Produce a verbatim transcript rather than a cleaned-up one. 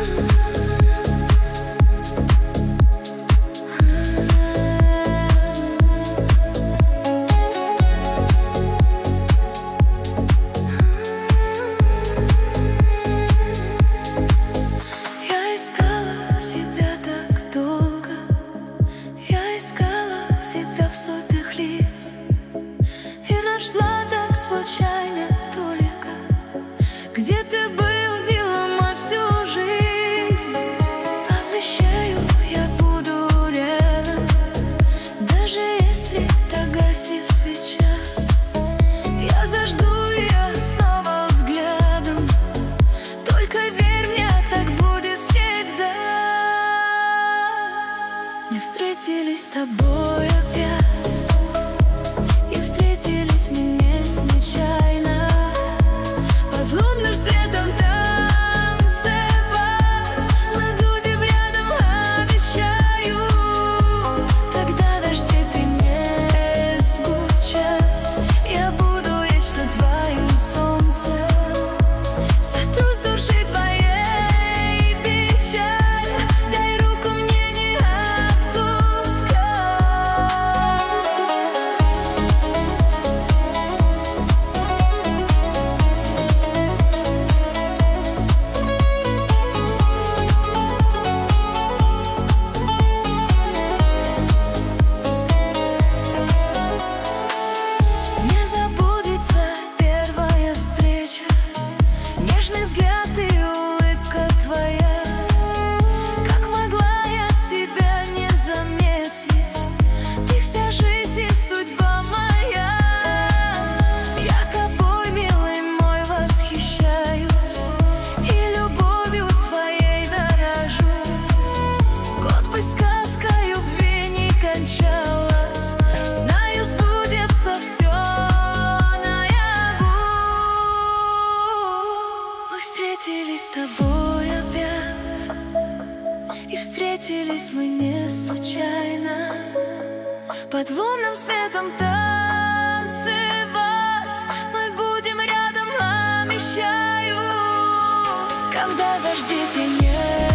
Где ты был, мила моя, всю жизнь? Обещаю, я буду рядом, даже если так гаснет свеча. Я зажгу ее снова взглядом, только верь мне, так будет всегда. Мы встретились с тобой опять, и встретились мы не случайно. Под лунным светом танцевать мы будем рядом, обещаю. Тогда дожди ты не скучай, я буду вечно твоим солнцем. Сотру с души твоей печаль, дай руку мне не отпускай. Не забудется первая встреча, нежный взгляд и улыбка твоя. Как могла я тебя не заметить? Ты вся жизнь и судьба моя. Я тобой, милый мой, восхищаюсь и любовью твоей дорожу. Год бы сказка любви не кончалась, знаю, сбудется все наяву. Мы встретились с тобой опять, и встретились мы не случайно. Под лунным светом танцевать мы будем рядом, обещаю. Когда дожди ты не